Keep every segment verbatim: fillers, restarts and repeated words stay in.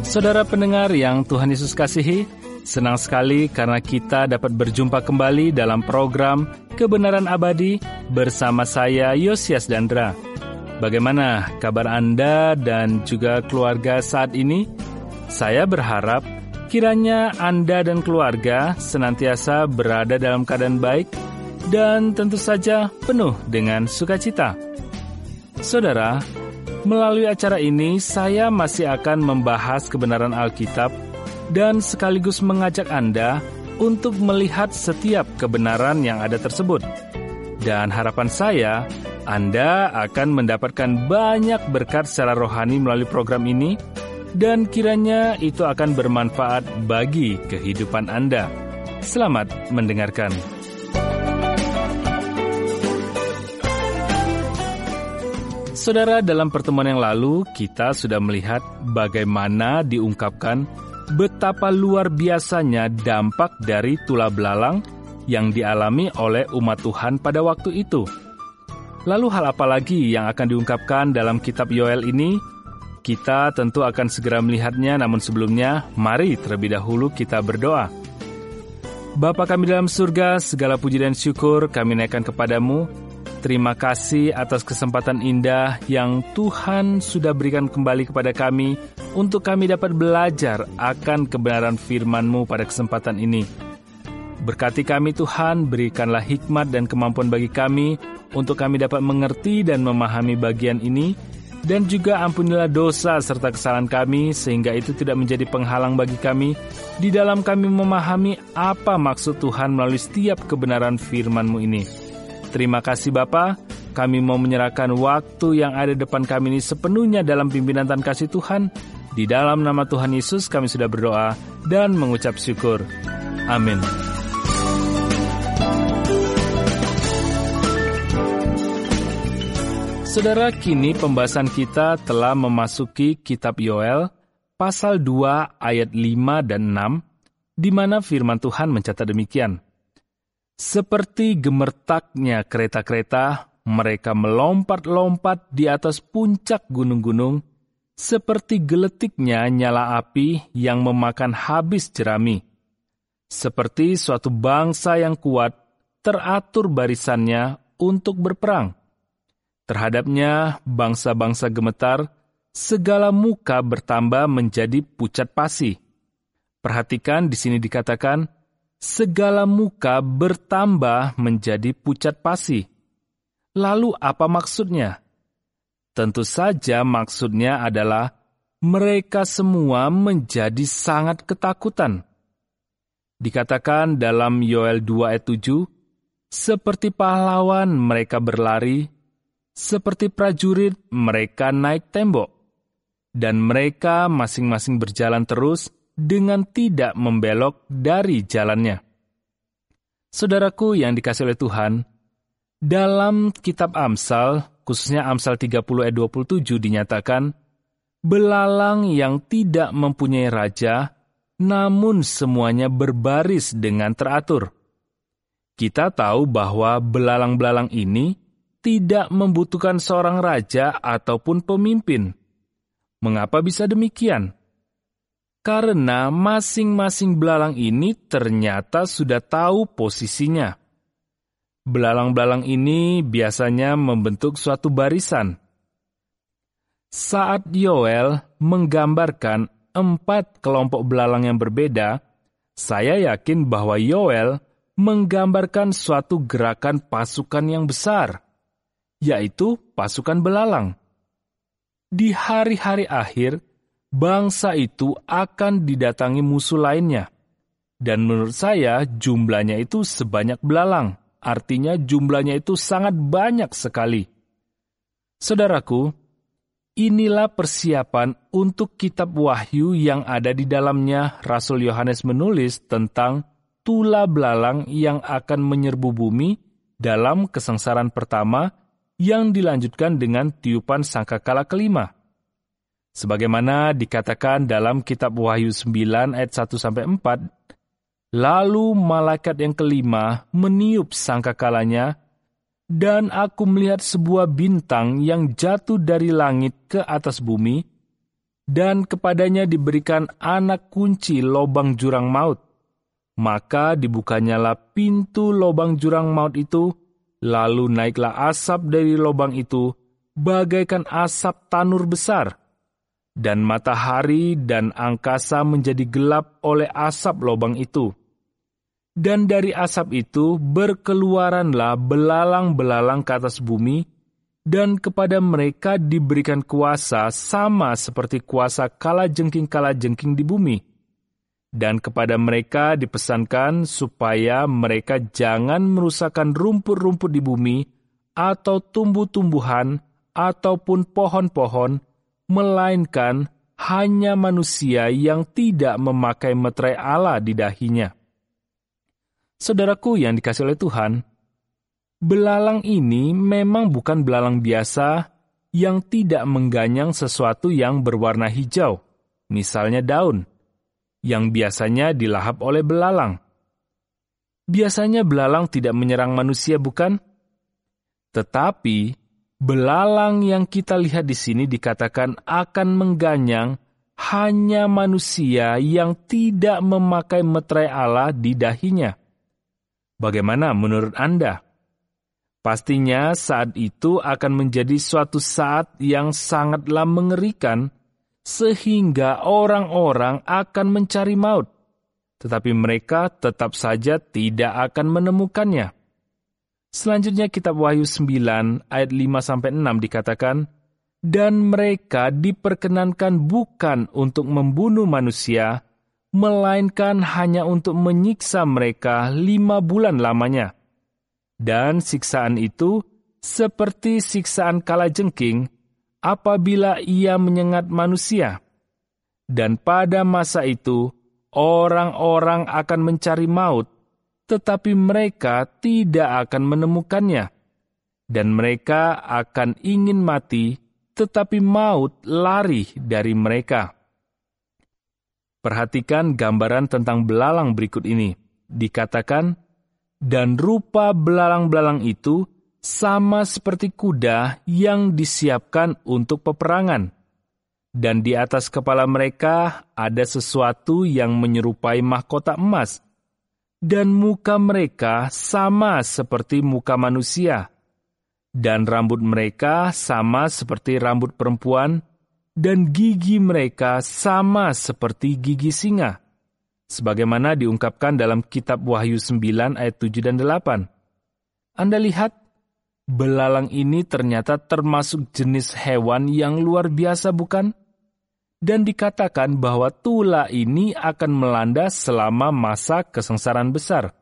Saudara pendengar yang Tuhan Yesus kasihi, senang sekali karena kita dapat berjumpa kembali dalam program Kebenaran Abadi bersama saya, Yosias Dandra. Bagaimana kabar Anda dan juga keluarga saat ini? Saya berharap kiranya Anda dan keluarga senantiasa berada dalam keadaan baik dan tentu saja penuh dengan sukacita. Saudara, melalui acara ini, saya masih akan membahas kebenaran Alkitab dan sekaligus mengajak Anda untuk melihat setiap kebenaran yang ada tersebut. Dan harapan saya, Anda akan mendapatkan banyak berkat secara rohani melalui program ini, dan kiranya itu akan bermanfaat bagi kehidupan Anda. Selamat mendengarkan. Saudara, dalam pertemuan yang lalu, kita sudah melihat bagaimana diungkapkan betapa luar biasanya dampak dari tulah belalang yang dialami oleh umat Tuhan pada waktu itu. Lalu hal apa lagi yang akan diungkapkan dalam kitab Yoel ini? Kita tentu akan segera melihatnya, namun sebelumnya, mari terlebih dahulu kita berdoa. Bapa kami dalam surga, segala puji dan syukur kami naikkan kepadamu. Terima kasih atas kesempatan indah yang Tuhan sudah berikan kembali kepada kami untuk kami dapat belajar akan kebenaran firman-Mu pada kesempatan ini. Berkati kami Tuhan, berikanlah hikmat dan kemampuan bagi kami untuk kami dapat mengerti dan memahami bagian ini, dan juga ampunilah dosa serta kesalahan kami sehingga itu tidak menjadi penghalang bagi kami di dalam kami memahami apa maksud Tuhan melalui setiap kebenaran firman-Mu ini. Terima kasih Bapa, kami mau menyerahkan waktu yang ada depan kami ini sepenuhnya dalam pimpinan dan kasih Tuhan. Di dalam nama Tuhan Yesus kami sudah berdoa dan mengucap syukur. Amin. Saudara, kini pembahasan kita telah memasuki kitab Yoel, pasal dua ayat lima dan enam, di mana firman Tuhan mencatat demikian. Seperti gemertaknya kereta-kereta, mereka melompat-lompat di atas puncak gunung-gunung, seperti geletiknya nyala api yang memakan habis jerami. Seperti suatu bangsa yang kuat, teratur barisannya untuk berperang. Terhadapnya bangsa-bangsa gemetar, segala muka bertambah menjadi pucat pasi. Perhatikan di sini dikatakan, segala muka bertambah menjadi pucat pasi. Lalu apa maksudnya? Tentu saja maksudnya adalah mereka semua menjadi sangat ketakutan. Dikatakan dalam Yoel dua ayat tujuh, seperti pahlawan mereka berlari, seperti prajurit mereka naik tembok, dan mereka masing-masing berjalan terus dengan tidak membelok dari jalannya. Saudaraku yang dikasihi oleh Tuhan, dalam kitab Amsal, khususnya Amsal tiga puluh ayat dua puluh tujuh dinyatakan, belalang yang tidak mempunyai raja, namun semuanya berbaris dengan teratur. Kita tahu bahwa belalang-belalang ini tidak membutuhkan seorang raja ataupun pemimpin. Mengapa bisa demikian? Karena masing-masing belalang ini ternyata sudah tahu posisinya. Belalang-belalang ini biasanya membentuk suatu barisan. Saat Yoel menggambarkan empat kelompok belalang yang berbeda, saya yakin bahwa Yoel menggambarkan suatu gerakan pasukan yang besar, yaitu pasukan belalang. Di hari-hari akhir, bangsa itu akan didatangi musuh lainnya. Dan menurut saya jumlahnya itu sebanyak belalang. Artinya jumlahnya itu sangat banyak sekali. Saudaraku, inilah persiapan untuk kitab Wahyu yang ada di dalamnya Rasul Yohanes menulis tentang tulah belalang yang akan menyerbu bumi dalam kesengsaraan pertama yang dilanjutkan dengan tiupan sangkakala kelima. Sebagaimana dikatakan dalam kitab Wahyu sembilan ayat satu sampai empat, lalu malaikat yang kelima meniup sangkakalanya, dan aku melihat sebuah bintang yang jatuh dari langit ke atas bumi, dan kepadanya diberikan anak kunci lobang jurang maut. Maka dibukanyalah pintu lobang jurang maut itu, lalu naiklah asap dari lobang itu, bagaikan asap tanur besar. Dan matahari dan angkasa menjadi gelap oleh asap lobang itu. Dan dari asap itu berkeluaranlah belalang-belalang ke atas bumi, dan kepada mereka diberikan kuasa sama seperti kuasa kalajengking-kalajengking di bumi. Dan kepada mereka dipesankan supaya mereka jangan merusakkan rumput-rumput di bumi, atau tumbuh-tumbuhan, ataupun pohon-pohon, melainkan hanya manusia yang tidak memakai meterai Allah di dahinya. Saudaraku yang dikasihi oleh Tuhan, belalang ini memang bukan belalang biasa yang tidak mengganyang sesuatu yang berwarna hijau, misalnya daun, yang biasanya dilahap oleh belalang. Biasanya belalang tidak menyerang manusia, bukan? Tetapi belalang yang kita lihat di sini dikatakan akan mengganyang hanya manusia yang tidak memakai meterai Allah di dahinya. Bagaimana menurut Anda? Pastinya saat itu akan menjadi suatu saat yang sangatlah mengerikan, sehingga orang-orang akan mencari maut, tetapi mereka tetap saja tidak akan menemukannya. Selanjutnya kitab Wahyu sembilan ayat lima sampai enam dikatakan, dan mereka diperkenankan bukan untuk membunuh manusia, melainkan hanya untuk menyiksa mereka lima bulan lamanya. Dan siksaan itu seperti siksaan kalajengking apabila ia menyengat manusia. Dan pada masa itu, orang-orang akan mencari maut, tetapi mereka tidak akan menemukannya. Dan mereka akan ingin mati, tetapi maut lari dari mereka. Perhatikan gambaran tentang belalang berikut ini. Dikatakan, dan rupa belalang-belalang itu sama seperti kuda yang disiapkan untuk peperangan. Dan di atas kepala mereka ada sesuatu yang menyerupai mahkota emas. Dan muka mereka sama seperti muka manusia. Dan rambut mereka sama seperti rambut perempuan. Dan gigi mereka sama seperti gigi singa. Sebagaimana diungkapkan dalam kitab Wahyu sembilan ayat tujuh dan delapan. Anda lihat, belalang ini ternyata termasuk jenis hewan yang luar biasa, bukan? Dan dikatakan bahwa tulah ini akan melanda selama masa kesengsaraan besar.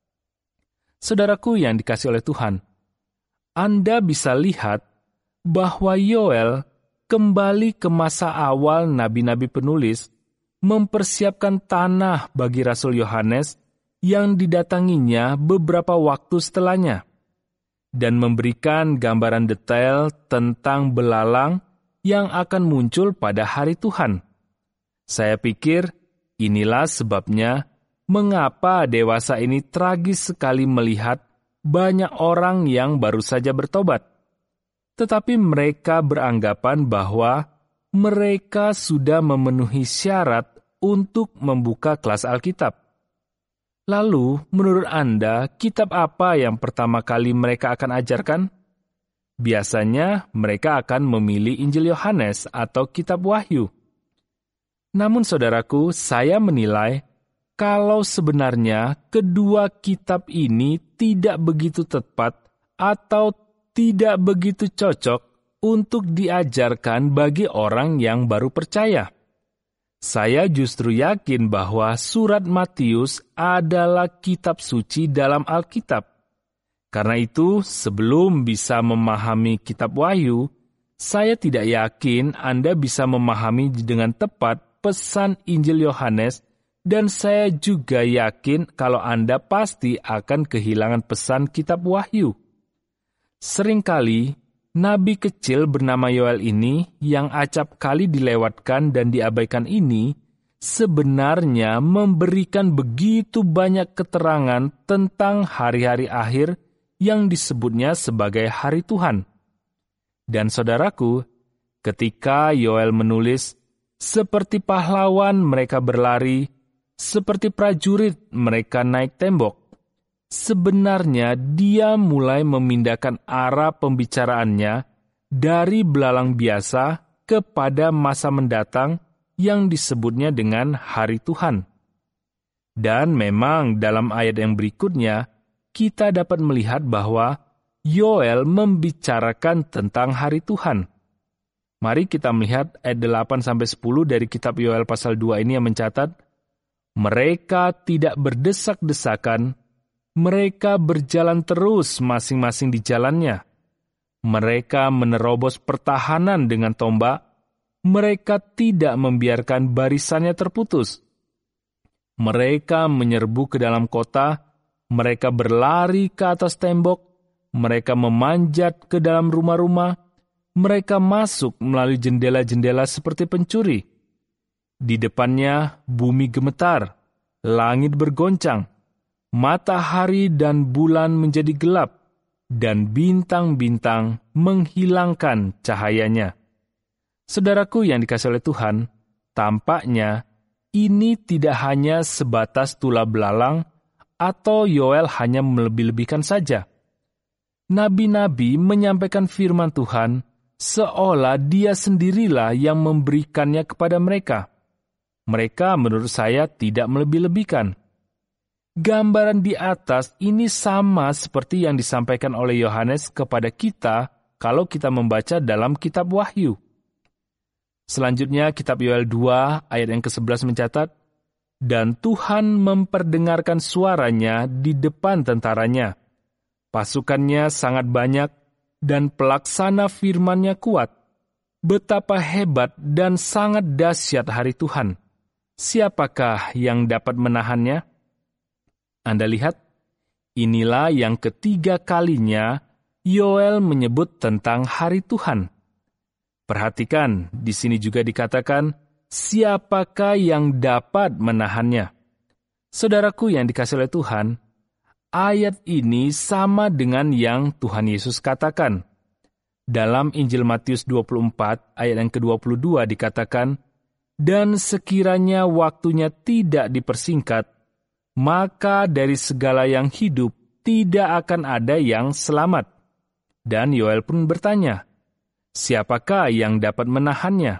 Saudaraku yang dikasihi oleh Tuhan, Anda bisa lihat bahwa Yoel kembali ke masa awal nabi-nabi penulis, mempersiapkan tanah bagi Rasul Yohanes yang didatanginya beberapa waktu setelahnya, dan memberikan gambaran detail tentang belalang yang akan muncul pada hari Tuhan. Saya pikir inilah sebabnya mengapa dewasa ini tragis sekali melihat banyak orang yang baru saja bertobat. Tetapi mereka beranggapan bahwa mereka sudah memenuhi syarat untuk membuka kelas Alkitab. Lalu, menurut Anda, kitab apa yang pertama kali mereka akan ajarkan? Biasanya, mereka akan memilih Injil Yohanes atau kitab Wahyu. Namun, saudaraku, saya menilai kalau sebenarnya kedua kitab ini tidak begitu tepat atau tidak begitu cocok untuk diajarkan bagi orang yang baru percaya. Saya justru yakin bahwa surat Matius adalah kitab suci dalam Alkitab. Karena itu, sebelum bisa memahami kitab Wahyu, saya tidak yakin Anda bisa memahami dengan tepat pesan Injil Yohanes, dan saya juga yakin kalau Anda pasti akan kehilangan pesan kitab Wahyu. Seringkali, nabi kecil bernama Yoel ini yang acap kali dilewatkan dan diabaikan ini sebenarnya memberikan begitu banyak keterangan tentang hari-hari akhir yang disebutnya sebagai hari Tuhan. Dan saudaraku, ketika Yoel menulis, Seperti pahlawan mereka berlari, seperti prajurit mereka naik tembok. Sebenarnya dia mulai memindahkan arah pembicaraannya dari belalang biasa kepada masa mendatang yang disebutnya dengan hari Tuhan. Dan memang dalam ayat yang berikutnya, kita dapat melihat bahwa Yoel membicarakan tentang hari Tuhan. Mari kita melihat ayat delapan sampai sepuluh dari kitab Yoel pasal dua ini yang mencatat, mereka tidak berdesak-desakan, mereka berjalan terus masing-masing di jalannya. Mereka menerobos pertahanan dengan tombak, mereka tidak membiarkan barisannya terputus. Mereka menyerbu ke dalam kota, mereka berlari ke atas tembok, mereka memanjat ke dalam rumah-rumah, mereka masuk melalui jendela-jendela seperti pencuri. Di depannya bumi gemetar, langit bergoncang, matahari dan bulan menjadi gelap, dan bintang-bintang menghilangkan cahayanya. Saudaraku yang dikasihi oleh Tuhan, tampaknya ini tidak hanya sebatas tulah belalang atau Yoel hanya melebih-lebihkan saja. Nabi-nabi menyampaikan firman Tuhan seolah dia sendirilah yang memberikannya kepada mereka. Mereka menurut saya tidak melebih-lebihkan. Gambaran di atas ini sama seperti yang disampaikan oleh Yohanes kepada kita kalau kita membaca dalam kitab Wahyu. Selanjutnya kitab Yoel dua ayat yang kesebelas mencatat, dan Tuhan memperdengarkan suaranya di depan tentaranya. Pasukannya sangat banyak dan pelaksana firman-Nya kuat. Betapa hebat dan sangat dahsyat hari Tuhan. Siapakah yang dapat menahannya? Anda lihat, inilah yang ketiga kalinya Yoel menyebut tentang hari Tuhan. Perhatikan, di sini juga dikatakan, siapakah yang dapat menahannya? Saudaraku yang dikasihi oleh Tuhan, ayat ini sama dengan yang Tuhan Yesus katakan. Dalam Injil Matius dua puluh empat, ayat yang ke dua puluh dua dikatakan, dan sekiranya waktunya tidak dipersingkat, maka dari segala yang hidup tidak akan ada yang selamat. Dan Yoel pun bertanya, siapakah yang dapat menahannya?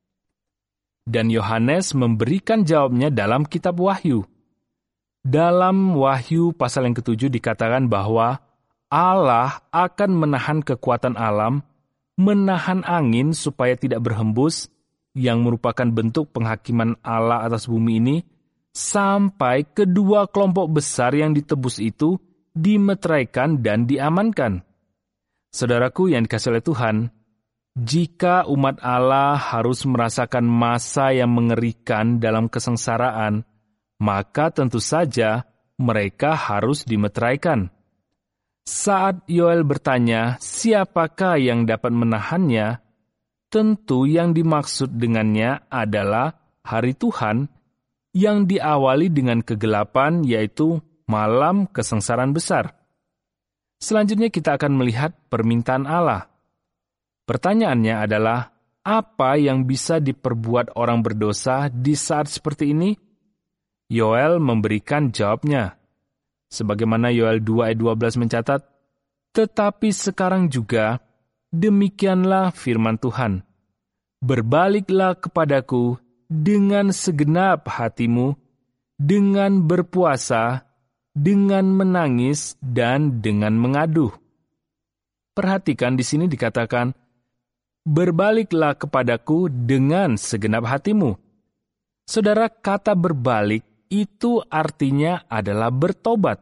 Dan Yohanes memberikan jawabnya dalam kitab Wahyu. Dalam Wahyu pasal yang ketujuh dikatakan bahwa Allah akan menahan kekuatan alam, menahan angin supaya tidak berhembus, yang merupakan bentuk penghakiman Allah atas bumi ini, sampai kedua kelompok besar yang ditebus itu dimeteraikan dan diamankan. Saudaraku yang dikasihi oleh Tuhan, jika umat Allah harus merasakan masa yang mengerikan dalam kesengsaraan, maka tentu saja mereka harus dimeteraikan. Saat Yoel bertanya, siapakah yang dapat menahannya? Tentu yang dimaksud dengannya adalah hari Tuhan yang diawali dengan kegelapan, yaitu malam kesengsaraan besar. Selanjutnya kita akan melihat permintaan Allah. Pertanyaannya adalah, apa yang bisa diperbuat orang berdosa di saat seperti ini? Yoel memberikan jawabnya. Sebagaimana Yoel dua ayat dua belas mencatat, tetapi sekarang juga, demikianlah firman Tuhan, berbaliklah kepadaku dengan segenap hatimu, dengan berpuasa, dengan menangis, dan dengan mengaduh. Perhatikan di sini dikatakan, berbaliklah kepadaku dengan segenap hatimu. Saudara, kata berbalik itu artinya adalah bertobat.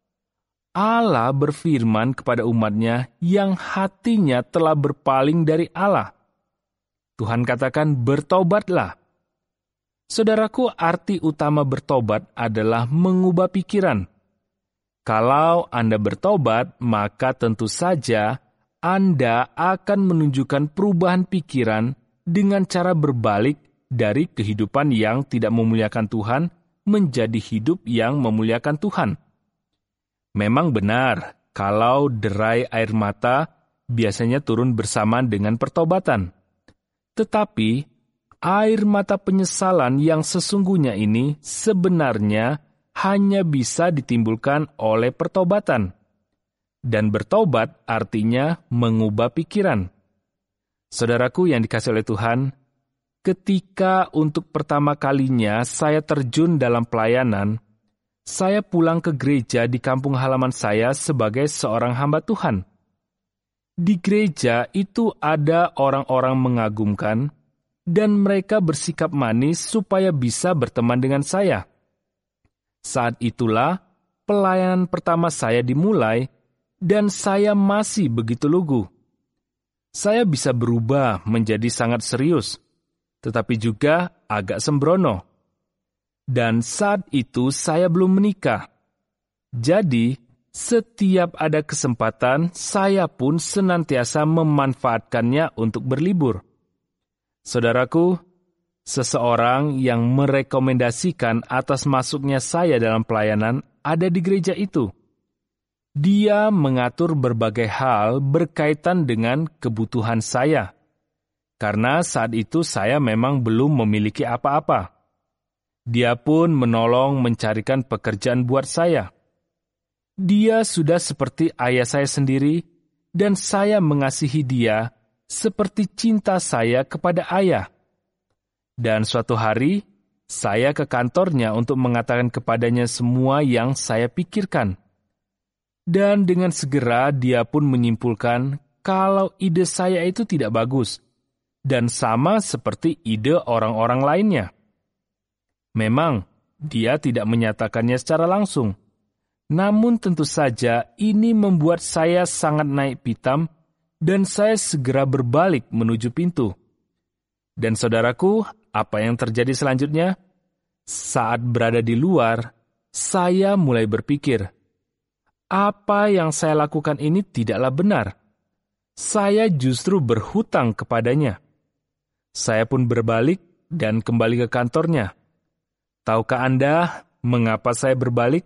Allah berfirman kepada umatnya yang hatinya telah berpaling dari Allah. Tuhan katakan, bertobatlah. Saudaraku, arti utama bertobat adalah mengubah pikiran. Kalau Anda bertobat, maka tentu saja Anda akan menunjukkan perubahan pikiran dengan cara berbalik dari kehidupan yang tidak memuliakan Tuhan menjadi hidup yang memuliakan Tuhan. Memang benar, kalau derai air mata biasanya turun bersamaan dengan pertobatan. Tetapi, air mata penyesalan yang sesungguhnya ini sebenarnya hanya bisa ditimbulkan oleh pertobatan. Dan bertobat artinya mengubah pikiran. Saudaraku yang dikasihi oleh Tuhan, ketika untuk pertama kalinya saya terjun dalam pelayanan, saya pulang ke gereja di kampung halaman saya sebagai seorang hamba Tuhan. Di gereja itu ada orang-orang mengagumkan, dan mereka bersikap manis supaya bisa berteman dengan saya. Saat itulah pelayanan pertama saya dimulai, dan saya masih begitu lugu. Saya bisa berubah menjadi sangat serius, tetapi juga agak sembrono. Dan saat itu saya belum menikah. Jadi, setiap ada kesempatan, saya pun senantiasa memanfaatkannya untuk berlibur. Saudaraku, seseorang yang merekomendasikan atas masuknya saya dalam pelayanan ada di gereja itu. Dia mengatur berbagai hal berkaitan dengan kebutuhan saya, karena saat itu saya memang belum memiliki apa-apa. Dia pun menolong mencarikan pekerjaan buat saya. Dia sudah seperti ayah saya sendiri, dan saya mengasihi dia seperti cinta saya kepada ayah. Dan suatu hari, saya ke kantornya untuk mengatakan kepadanya semua yang saya pikirkan. Dan dengan segera dia pun menyimpulkan kalau ide saya itu tidak bagus, dan sama seperti ide orang-orang lainnya. Memang, dia tidak menyatakannya secara langsung. Namun tentu saja ini membuat saya sangat naik pitam dan saya segera berbalik menuju pintu. Dan saudaraku, apa yang terjadi selanjutnya? Saat berada di luar, saya mulai berpikir, apa yang saya lakukan ini tidaklah benar. Saya justru berhutang kepadanya. Saya pun berbalik dan kembali ke kantornya. Tahukah Anda mengapa saya berbalik?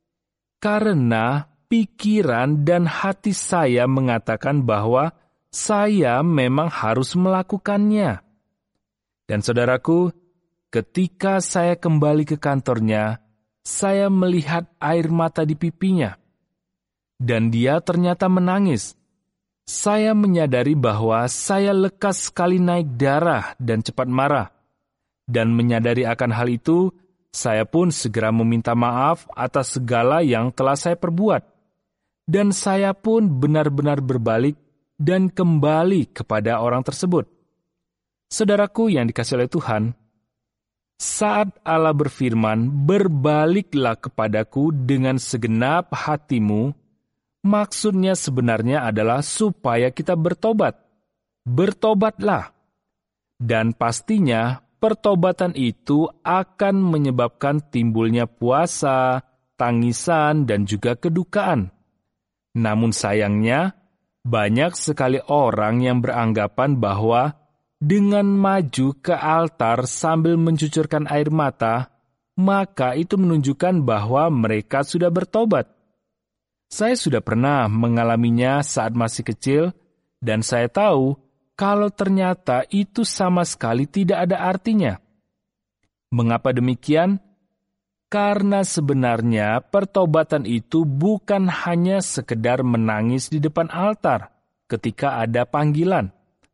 Karena pikiran dan hati saya mengatakan bahwa saya memang harus melakukannya. Dan saudaraku, ketika saya kembali ke kantornya, saya melihat air mata di pipinya. Dan dia ternyata menangis. Saya menyadari bahwa saya lekas sekali naik darah dan cepat marah. Dan menyadari akan hal itu, saya pun segera meminta maaf atas segala yang telah saya perbuat. Dan saya pun benar-benar berbalik dan kembali kepada orang tersebut. Saudaraku yang dikasihi oleh Tuhan, saat Allah berfirman, "Berbaliklah kepadaku dengan segenap hatimu," maksudnya sebenarnya adalah supaya kita bertobat. Bertobatlah. Dan pastinya, pertobatan itu akan menyebabkan timbulnya puasa, tangisan, dan juga kedukaan. Namun sayangnya, banyak sekali orang yang beranggapan bahwa dengan maju ke altar sambil mencucurkan air mata, maka itu menunjukkan bahwa mereka sudah bertobat. Saya sudah pernah mengalaminya saat masih kecil, dan saya tahu kalau ternyata itu sama sekali tidak ada artinya. Mengapa demikian? Karena sebenarnya pertobatan itu bukan hanya sekedar menangis di depan altar ketika ada panggilan.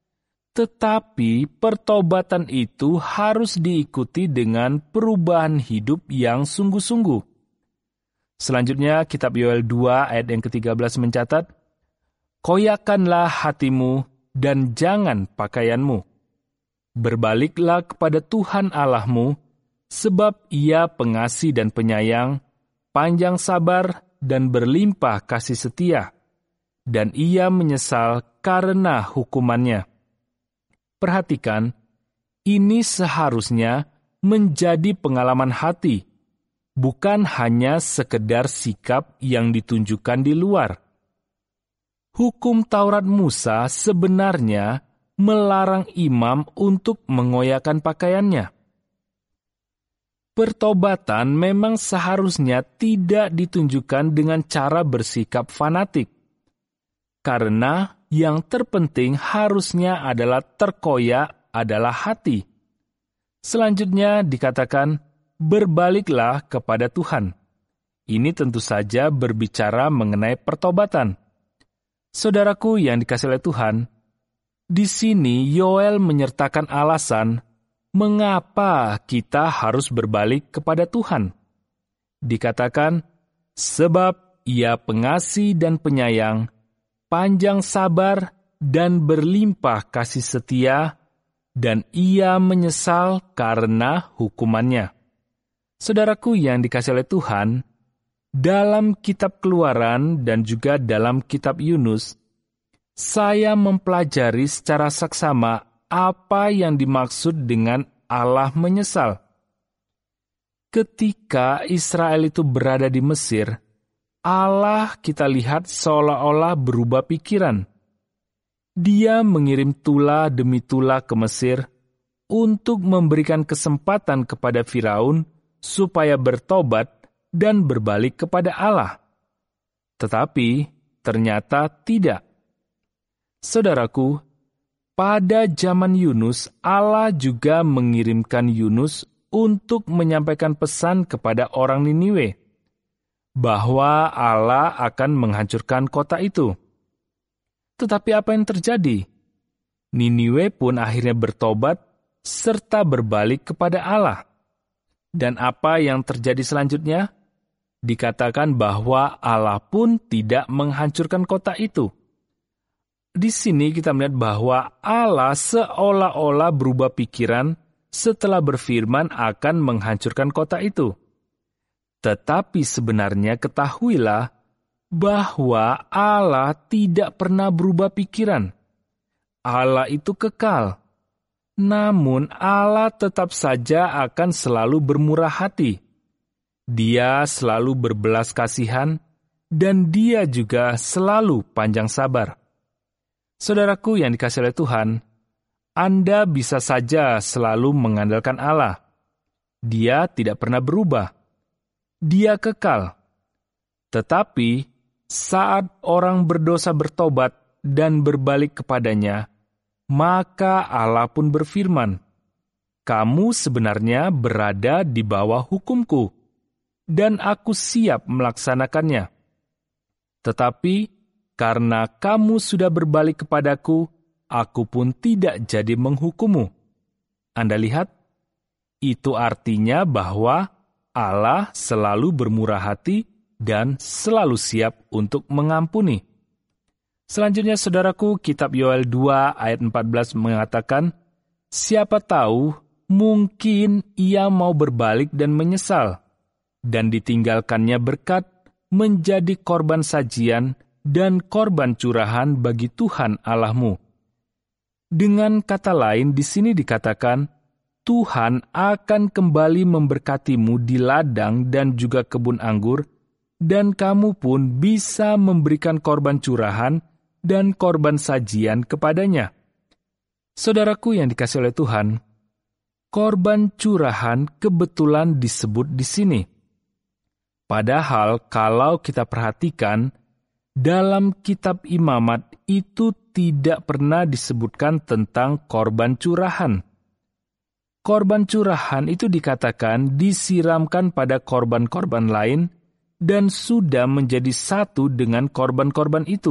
Tetapi pertobatan itu harus diikuti dengan perubahan hidup yang sungguh-sungguh. Selanjutnya, kitab Yoel dua ayat yang ketiga belas mencatat, "Koyakanlah hatimu dan jangan pakaianmu. Berbaliklah kepada Tuhan Allahmu, sebab Ia pengasih dan penyayang, panjang sabar dan berlimpah kasih setia, dan Ia menyesal karena hukumannya." Perhatikan, ini seharusnya menjadi pengalaman hati, bukan hanya sekedar sikap yang ditunjukkan di luar. Hukum Taurat Musa sebenarnya melarang imam untuk mengoyakkan pakaiannya. Pertobatan memang seharusnya tidak ditunjukkan dengan cara bersikap fanatik, karena yang terpenting harusnya adalah terkoyak adalah hati. Selanjutnya dikatakan, berbaliklah kepada Tuhan. Ini tentu saja berbicara mengenai pertobatan. Saudaraku yang dikasihi oleh Tuhan, di sini Yoel menyertakan alasan mengapa kita harus berbalik kepada Tuhan. Dikatakan, sebab Ia pengasih dan penyayang, panjang sabar dan berlimpah kasih setia, dan Ia menyesal karena hukumannya. Saudaraku yang dikasihi oleh Tuhan, dalam kitab Keluaran dan juga dalam kitab Yunus, saya mempelajari secara saksama apa yang dimaksud dengan Allah menyesal. Ketika Israel itu berada di Mesir, Allah kita lihat seolah-olah berubah pikiran. Dia mengirim tula demi tula ke Mesir untuk memberikan kesempatan kepada Firaun supaya bertobat dan berbalik kepada Allah. Tetapi ternyata tidak. Saudaraku, pada zaman Yunus, Allah juga mengirimkan Yunus untuk menyampaikan pesan kepada orang Niniwe bahwa Allah akan menghancurkan kota itu. Tetapi apa yang terjadi? Niniwe pun akhirnya bertobat serta berbalik kepada Allah. Dan apa yang terjadi selanjutnya? Dikatakan bahwa Allah pun tidak menghancurkan kota itu. Di sini kita melihat bahwa Allah seolah-olah berubah pikiran setelah berfirman akan menghancurkan kota itu. Tetapi sebenarnya ketahuilah bahwa Allah tidak pernah berubah pikiran. Allah itu kekal. Namun Allah tetap saja akan selalu bermurah hati. Dia selalu berbelas kasihan, dan Dia juga selalu panjang sabar. Saudaraku yang dikasihi oleh Tuhan, Anda bisa saja selalu mengandalkan Allah. Dia tidak pernah berubah. Dia kekal. Tetapi saat orang berdosa bertobat dan berbalik kepadanya, maka Allah pun berfirman, "Kamu sebenarnya berada di bawah hukumku, dan aku siap melaksanakannya. Tetapi karena kamu sudah berbalik kepadaku, aku pun tidak jadi menghukummu." Anda lihat, itu artinya bahwa Allah selalu bermurah hati dan selalu siap untuk mengampuni. Selanjutnya, saudaraku, kitab Yoel dua ayat empat belas mengatakan, "Siapa tahu, mungkin ia mau berbalik dan menyesal, dan ditinggalkannya berkat menjadi korban sajian dan korban curahan bagi Tuhan Allahmu." Dengan kata lain, di sini dikatakan, Tuhan akan kembali memberkatimu di ladang dan juga kebun anggur, dan kamu pun bisa memberikan korban curahan dan korban sajian kepadanya. Saudaraku yang dikasihi oleh Tuhan, korban curahan kebetulan disebut di sini. Padahal kalau kita perhatikan, dalam kitab Imamat itu tidak pernah disebutkan tentang korban curahan. Korban curahan itu dikatakan disiramkan pada korban-korban lain dan sudah menjadi satu dengan korban-korban itu.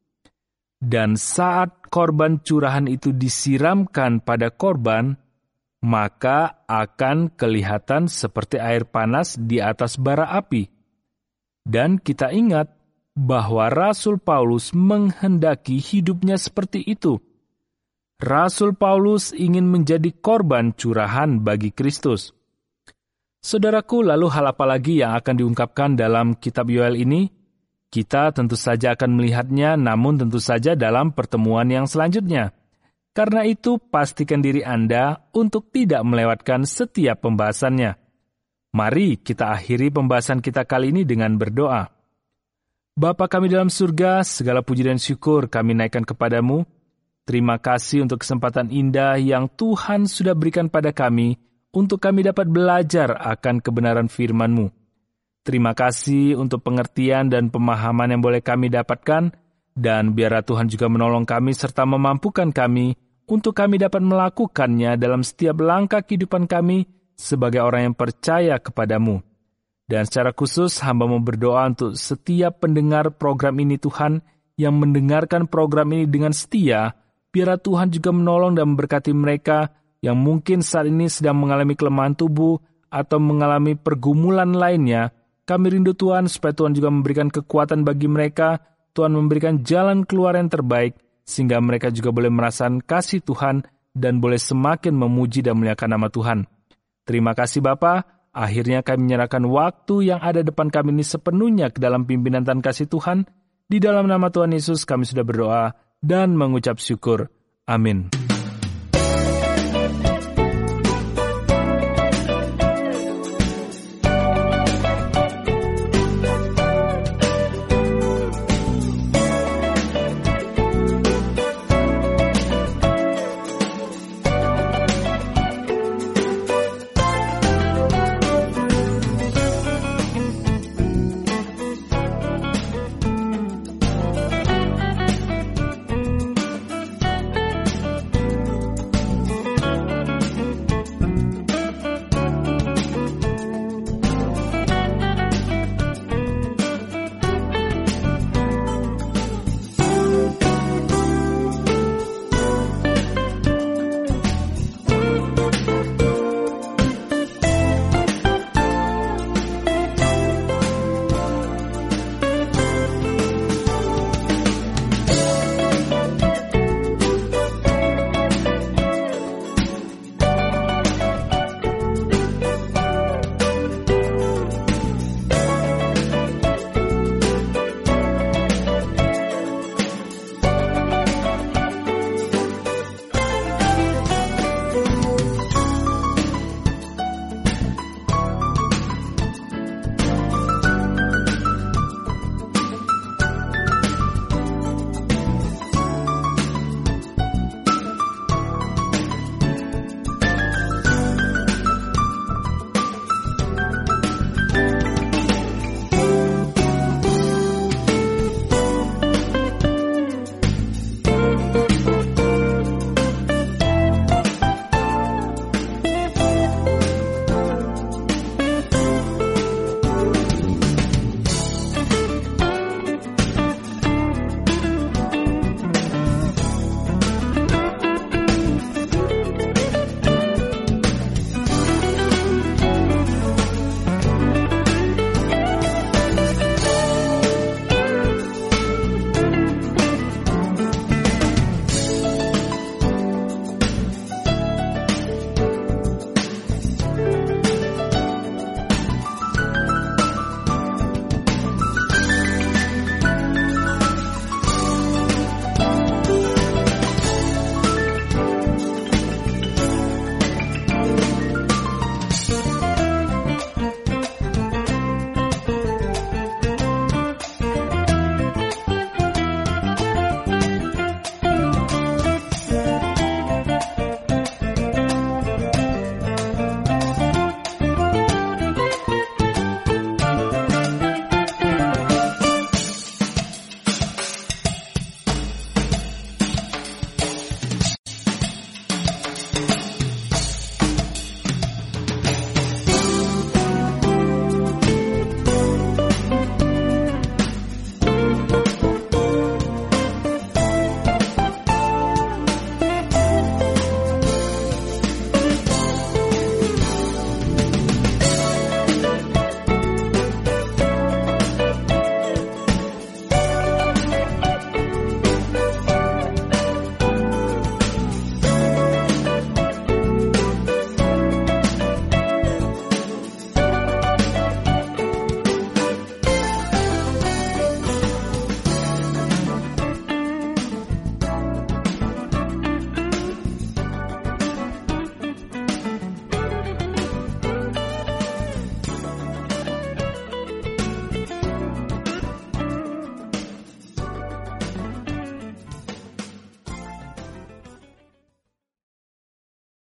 Dan saat korban curahan itu disiramkan pada korban, maka akan kelihatan seperti air panas di atas bara api. Dan kita ingat bahwa Rasul Paulus menghendaki hidupnya seperti itu. Rasul Paulus ingin menjadi korban curahan bagi Kristus. Saudaraku, lalu hal apa lagi yang akan diungkapkan dalam kitab Yoel ini? Kita tentu saja akan melihatnya, namun tentu saja dalam pertemuan yang selanjutnya. Karena itu, pastikan diri Anda untuk tidak melewatkan setiap pembahasannya. Mari kita akhiri pembahasan kita kali ini dengan berdoa. Bapa kami dalam surga, segala puji dan syukur kami naikkan kepadamu. Terima kasih untuk kesempatan indah yang Tuhan sudah berikan pada kami untuk kami dapat belajar akan kebenaran firman-Mu. Terima kasih untuk pengertian dan pemahaman yang boleh kami dapatkan, dan biarlah Tuhan juga menolong kami serta memampukan kami untuk kami dapat melakukannya dalam setiap langkah kehidupan kami sebagai orang yang percaya kepadamu. Dan secara khusus, hamba mau berdoa untuk setiap pendengar program ini Tuhan, yang mendengarkan program ini dengan setia, biar Tuhan juga menolong dan memberkati mereka yang mungkin saat ini sedang mengalami kelemahan tubuh atau mengalami pergumulan lainnya. Kami rindu Tuhan, supaya Tuhan juga memberikan kekuatan bagi mereka, Tuhan memberikan jalan keluar yang terbaik, sehingga mereka juga boleh merasakan kasih Tuhan dan boleh semakin memuji dan memuliakan nama Tuhan. Terima kasih Bapa. Akhirnya kami menyerahkan waktu yang ada depan kami ini sepenuhnya ke dalam pimpinan dan kasih Tuhan. Di dalam nama Tuhan Yesus kami sudah berdoa dan mengucap syukur. Amin.